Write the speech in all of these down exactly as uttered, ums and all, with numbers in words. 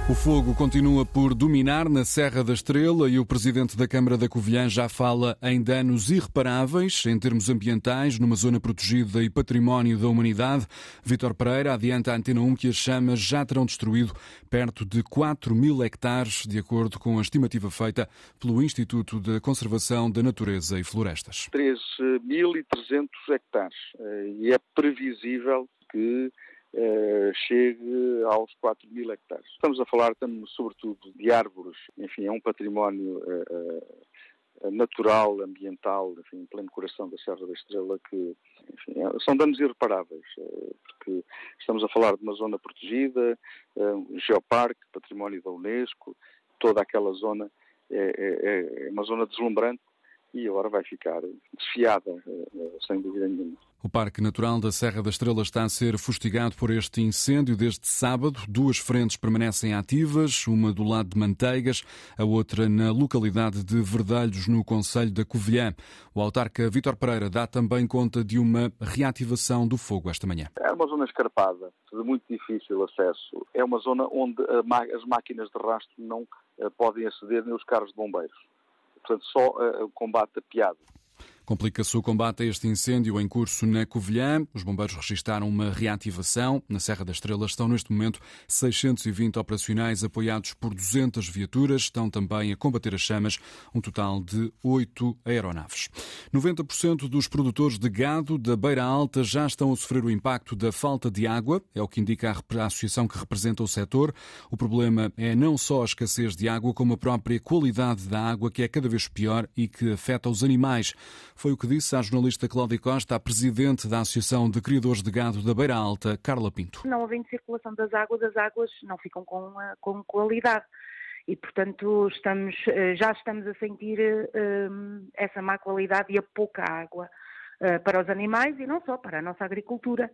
O fogo continua por dominar na Serra da Estrela e o presidente da Câmara da Covilhã já fala em danos irreparáveis em termos ambientais numa zona protegida e património da humanidade. Vítor Pereira adianta à Antena um que as chamas já terão destruído perto de quatro mil hectares, de acordo com a estimativa feita pelo Instituto de Conservação da Natureza e Florestas. três mil e trezentos hectares e é previsível que Uh, chegue aos quatro mil hectares. Estamos a falar também, sobretudo, de árvores. Enfim, é um património uh, uh, natural, ambiental, enfim, em pleno coração da Serra da Estrela, que enfim, é, são danos irreparáveis, uh, porque estamos a falar de uma zona protegida, uh, um geoparque, património da Unesco, toda aquela zona é, é, é uma zona deslumbrante e agora vai ficar desfiada, uh, sem dúvida nenhuma. O Parque Natural da Serra da Estrela está a ser fustigado por este incêndio desde sábado. Duas frentes permanecem ativas, uma do lado de Manteigas, a outra na localidade de Verdelhos, no concelho da Covilhã. O autarca Vítor Pereira dá também conta de uma reativação do fogo esta manhã. É uma zona escarpada, de muito difícil acesso. É uma zona onde as máquinas de rastro não podem aceder, nem os carros de bombeiros. Portanto, só o combate a piado. Complica-se o combate a este incêndio em curso na Covilhã. Os bombeiros registaram uma reativação. Na Serra da Estrela estão neste momento seiscentos e vinte operacionais apoiados por duzentas viaturas. Estão também a combater as chamas, um total de oito aeronaves. noventa por cento dos produtores de gado da Beira Alta já estão a sofrer o impacto da falta de água. É o que indica a associação que representa o setor. O problema é não só a escassez de água, como a própria qualidade da água, que é cada vez pior e que afeta os animais. Foi o que disse a jornalista Cláudia Costa, a presidente da Associação de Criadores de Gado da Beira Alta, Carla Pinto. Não havendo circulação das águas, as águas não ficam com, com qualidade e, portanto, estamos, já estamos a sentir um, essa má qualidade e a pouca água uh, para os animais e não só, para a nossa agricultura.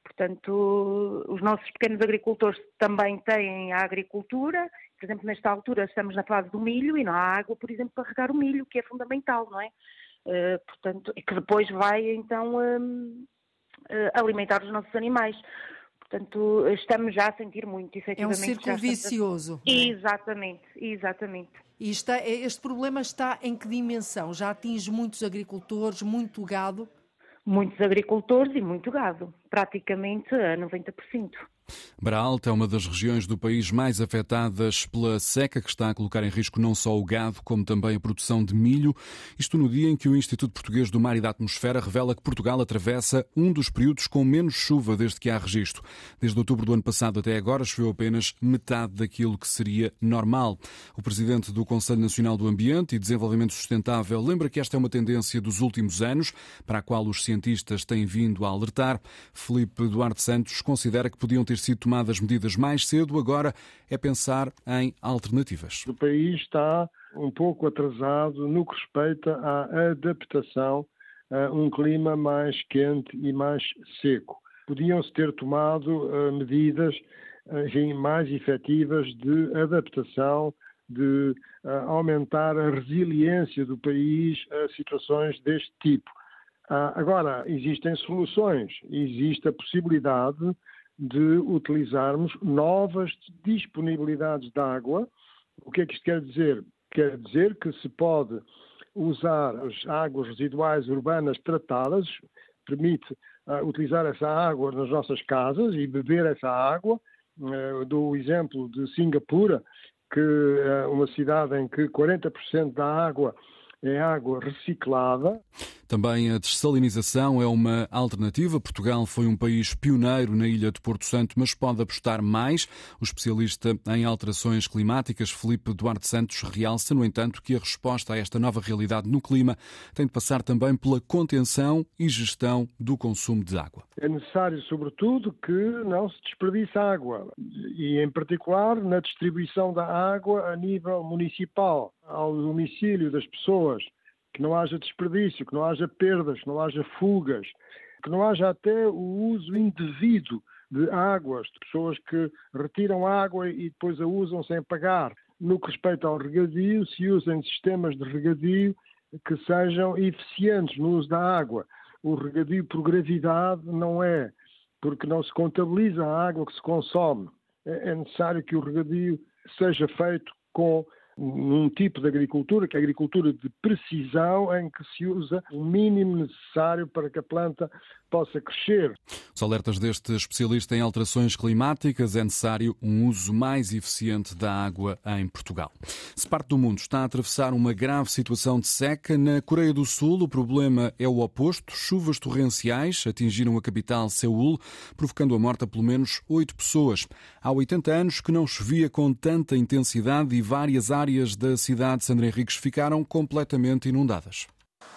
Portanto, os nossos pequenos agricultores também têm a agricultura. Por exemplo, nesta altura estamos na fase do milho e não há água, por exemplo, para regar o milho, que é fundamental, não é? Uh, portanto, e que depois vai então um, uh, alimentar os nossos animais. Portanto, estamos já a sentir muito, efetivamente. É um círculo vicioso. A... Exatamente, exatamente. E está, este problema está em que dimensão? Já atinge muitos agricultores, muito gado? Muitos agricultores e muito gado, praticamente a noventa por cento. Beira Alta é uma das regiões do país mais afetadas pela seca, que está a colocar em risco não só o gado, como também a produção de milho. Isto no dia em que o Instituto Português do Mar e da Atmosfera revela que Portugal atravessa um dos períodos com menos chuva desde que há registro. Desde outubro do ano passado até agora choveu apenas metade daquilo que seria normal. O presidente do Conselho Nacional do Ambiente e Desenvolvimento Sustentável lembra que esta é uma tendência dos últimos anos, para a qual os cientistas têm vindo a alertar. Filipe Duarte Santos considera que podiam ter sido tomadas medidas mais cedo, agora é pensar em alternativas. O país está um pouco atrasado no que respeita à adaptação a um clima mais quente e mais seco. Podiam-se ter tomado uh, medidas enfim, mais efetivas de adaptação, de uh, aumentar a resiliência do país a situações deste tipo. Uh, agora, existem soluções, existe a possibilidade de utilizarmos novas disponibilidades de água. O que é que isto quer dizer? Quer dizer que se pode usar as águas residuais urbanas tratadas, permite uh, utilizar essa água nas nossas casas e beber essa água. Uh, dou o exemplo de Singapura, que é uma cidade em que quarenta por cento da água é água reciclada. Também a dessalinização é uma alternativa. Portugal foi um país pioneiro na ilha de Porto Santo, mas pode apostar mais. O especialista em alterações climáticas, Filipe Duarte Santos, realça, no entanto, que a resposta a esta nova realidade no clima tem de passar também pela contenção e gestão do consumo de água. É necessário, sobretudo, que não se desperdice água e, em particular, na distribuição da água a nível municipal, ao domicílio das pessoas, que não haja desperdício, que não haja perdas, que não haja fugas, que não haja até o uso indevido de águas, de pessoas que retiram água e depois a usam sem pagar. No que respeita ao regadio, se usem sistemas de regadio que sejam eficientes no uso da água. O regadio por gravidade não é, porque não se contabiliza a água que se consome. é necessário que o regadio seja feito com num tipo de agricultura, que é a agricultura de precisão, em que se usa o mínimo necessário para que a planta possa crescer. Os alertas deste especialista em alterações climáticas, é necessário um uso mais eficiente da água em Portugal. Se parte do mundo está a atravessar uma grave situação de seca, na Coreia do Sul o problema é o oposto. Chuvas torrenciais atingiram a capital Seul, provocando a morte a pelo menos oito pessoas. Há oitenta anos que não chovia com tanta intensidade e várias áreas da cidade de Sandra Henriques ficaram completamente inundadas.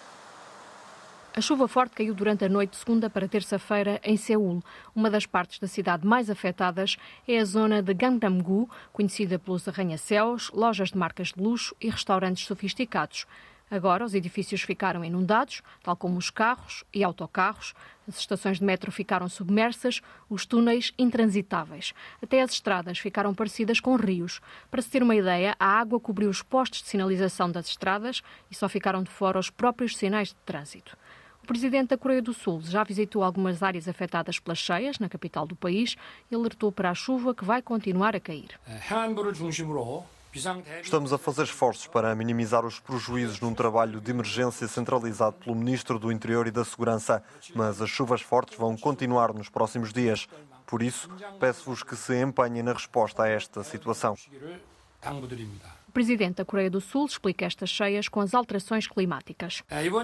A chuva forte caiu durante a noite de segunda para terça-feira em Seul. Uma das partes da cidade mais afetadas é a zona de Gangnam-gu, conhecida pelos arranha-céus, lojas de marcas de luxo e restaurantes sofisticados. Agora os edifícios ficaram inundados, tal como os carros e autocarros. As estações de metro ficaram submersas, os túneis intransitáveis. Até as estradas ficaram parecidas com rios. Para se ter uma ideia, a água cobriu os postos de sinalização das estradas e só ficaram de fora os próprios sinais de trânsito. O presidente da Coreia do Sul já visitou algumas áreas afetadas pelas cheias, na capital do país, e alertou para a chuva que vai continuar a cair. Estamos a fazer esforços para minimizar os prejuízos num trabalho de emergência centralizado pelo Ministro do Interior e da Segurança, mas as chuvas fortes vão continuar nos próximos dias. Por isso, peço-vos que se empenhem na resposta a esta situação. O presidente da Coreia do Sul explica estas cheias com as alterações climáticas.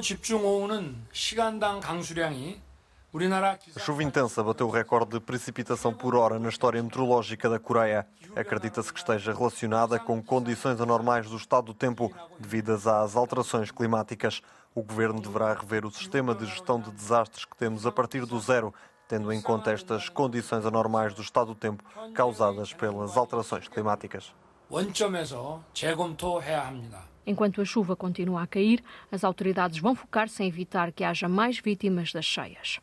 A chuva intensa bateu o recorde de precipitação por hora na história meteorológica da Coreia. Acredita-se que esteja relacionada com condições anormais do estado do tempo devidas às alterações climáticas. O governo deverá rever o sistema de gestão de desastres que temos a partir do zero, tendo em conta estas condições anormais do estado do tempo causadas pelas alterações climáticas. Enquanto a chuva continua a cair, as autoridades vão focar-se em evitar que haja mais vítimas das cheias.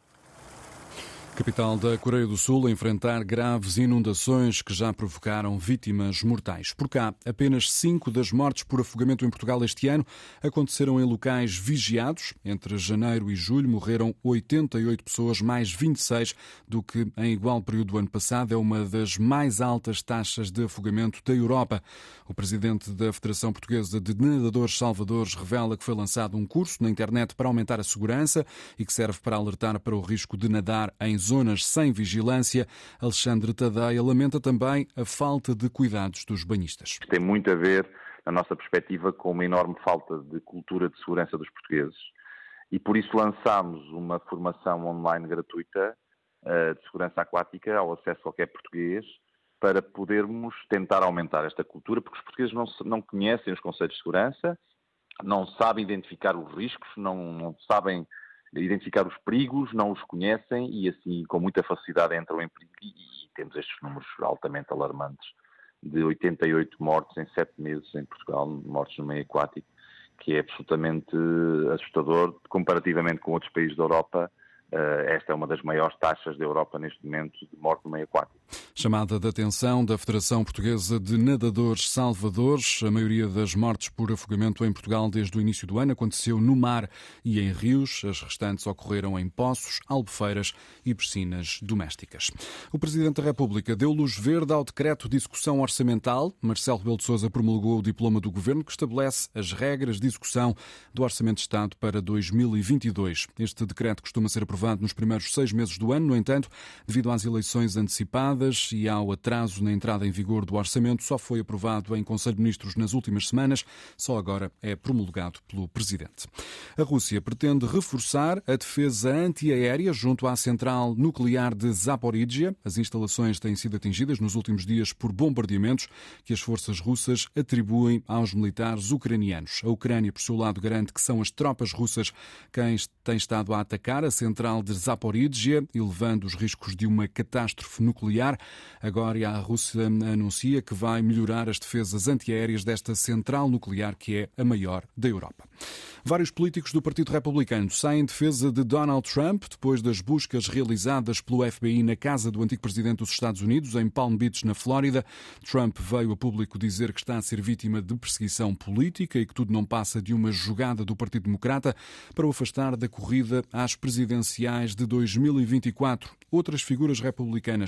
Capital da Coreia do Sul a enfrentar graves inundações que já provocaram vítimas mortais. Por cá, apenas cinco das mortes por afogamento em Portugal este ano aconteceram em locais vigiados. Entre janeiro e julho morreram oitenta e oito pessoas, mais vinte e seis do que em igual período do ano passado. É uma das mais altas taxas de afogamento da Europa. O presidente da Federação Portuguesa de Nadadores Salvadores revela que foi lançado um curso na internet para aumentar a segurança e que serve para alertar para o risco de nadar em zonas sem vigilância. Alexandre Tadeia lamenta também a falta de cuidados dos banhistas. Tem muito a ver, na nossa perspectiva, com uma enorme falta de cultura de segurança dos portugueses e por isso lançámos uma formação online gratuita uh, de segurança aquática ao acesso a qualquer português para podermos tentar aumentar esta cultura, porque os portugueses não, não conhecem os conceitos de segurança, não sabem identificar os riscos, não, não sabem identificar os perigos, não os conhecem e assim com muita facilidade entram em perigo e, e temos estes números altamente alarmantes de oitenta e oito mortes em sete meses em Portugal, mortes no meio aquático, que é absolutamente assustador comparativamente com outros países da Europa. Esta é uma das maiores taxas da Europa neste momento de morte no meio aquático. Chamada de atenção da Federação Portuguesa de Nadadores Salvadores. A maioria das mortes por afogamento em Portugal desde o início do ano aconteceu no mar e em rios. As restantes ocorreram em poços, albufeiras e piscinas domésticas. O Presidente da República deu luz verde ao decreto de execução orçamental. Marcelo Rebelo de Sousa promulgou o diploma do Governo que estabelece as regras de execução do Orçamento de Estado para dois mil e vinte e dois. Este decreto costuma ser aprovado nos primeiros seis meses do ano. No entanto, devido às eleições antecipadas e ao atraso na entrada em vigor do orçamento, só foi aprovado em Conselho de Ministros nas últimas semanas. Só agora é promulgado pelo Presidente. A Rússia pretende reforçar a defesa antiaérea junto à central nuclear de Zaporizhia. As instalações têm sido atingidas nos últimos dias por bombardeamentos que as forças russas atribuem aos militares ucranianos. A Ucrânia, por seu lado, garante que são as tropas russas quem têm estado a atacar a central de Zaporizhia, elevando os riscos de uma catástrofe nuclear. Agora a Rússia anuncia que vai melhorar as defesas antiaéreas desta central nuclear, que é a maior da Europa. Vários políticos do Partido Republicano saem em defesa de Donald Trump depois das buscas realizadas pelo F B I na casa do antigo presidente dos Estados Unidos, em Palm Beach, na Flórida. Trump veio a público dizer que está a ser vítima de perseguição política e que tudo não passa de uma jogada do Partido Democrata para o afastar da corrida às presidenciais de dois mil e vinte e quatro. Outras figuras republicanas,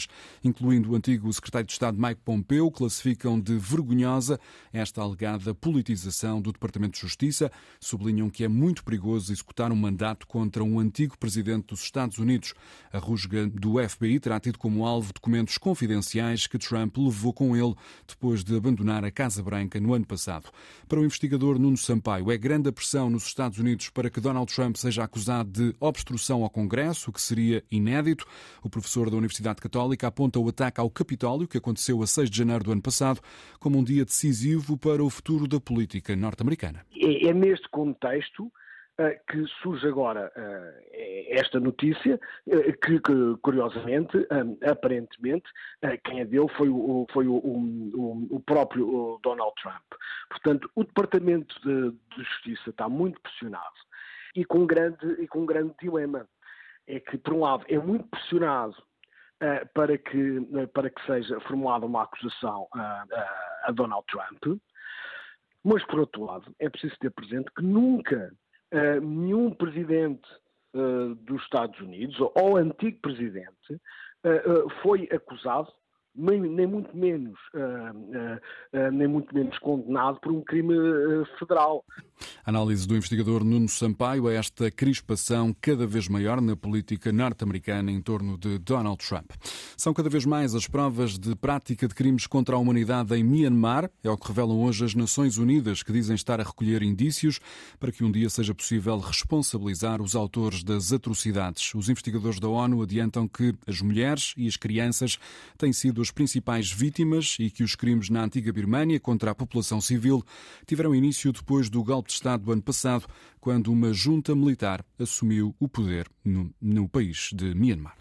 incluindo o antigo secretário de Estado Mike Pompeo, classificam de vergonhosa esta alegada politização do Departamento de Justiça. Sublinham que é muito perigoso executar um mandato contra um antigo presidente dos Estados Unidos. A rusga do F B I terá tido como alvo documentos confidenciais que Trump levou com ele depois de abandonar a Casa Branca no ano passado. Para o investigador Nuno Sampaio, é grande a pressão nos Estados Unidos para que Donald Trump seja acusado de obstrução ao Congresso, o que seria inédito. O professor da Universidade Católica aponta o ataque ao Capitólio, que aconteceu a seis de janeiro do ano passado, como um dia decisivo para o futuro da política norte-americana. É, é neste contexto que surge agora esta notícia, que, que curiosamente, aparentemente, quem a deu foi o, foi o, o, o próprio Donald Trump. Portanto, o Departamento de, de Justiça está muito pressionado e com, grande, e com um grande dilema. É que, por um lado, é muito pressionado uh, para, que, uh, para que seja formulada uma acusação uh, uh, a Donald Trump, mas, por outro lado, é preciso ter presente que nunca Uh, nenhum presidente uh, dos Estados Unidos, ou, ou antigo presidente, uh, uh, foi acusado, nem, nem muito menos, uh, uh, uh, nem muito menos condenado por um crime uh, federal. A análise do investigador Nuno Sampaio a esta crispação cada vez maior na política norte-americana em torno de Donald Trump. São cada vez mais as provas de prática de crimes contra a humanidade em Myanmar. É o que revelam hoje as Nações Unidas, que dizem estar a recolher indícios para que um dia seja possível responsabilizar os autores das atrocidades. Os investigadores da ONU adiantam que as mulheres e as crianças têm sido as principais vítimas e que os crimes na antiga Birmânia contra a população civil tiveram início depois do golpe de Estado do ano passado, quando uma junta militar assumiu o poder no, no país de Myanmar.